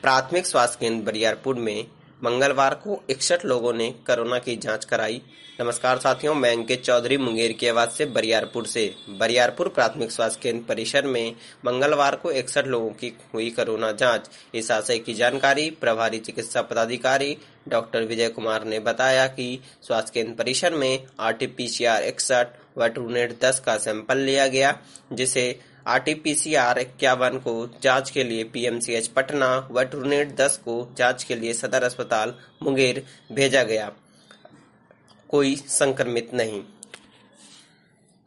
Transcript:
प्राथमिक स्वास्थ्य केंद्र बरियारपुर में मंगलवार को 61 लोगों ने कोरोना की जांच कराई। नमस्कार साथियों, मैं अंकित चौधरी मुंगेर की आवाज से बरियारपुर प्राथमिक स्वास्थ्य केंद्र परिसर में मंगलवार को 61 लोगों की हुई कोरोना जांच। इस आशय की जानकारी प्रभारी चिकित्सा पदाधिकारी डॉक्टर विजय कुमार ने बताया कि स्वास्थ्य केंद्र परिसर में RT-PCR 61 व ट्रूनेट 10 का सैंपल लिया गया, जिसे RT-PCR 51 को जांच के लिए PMCH पटना व ट्रूनेट 10 को जांच के लिए सदर अस्पताल मुंगेर भेजा गया। कोई संक्रमित नहीं।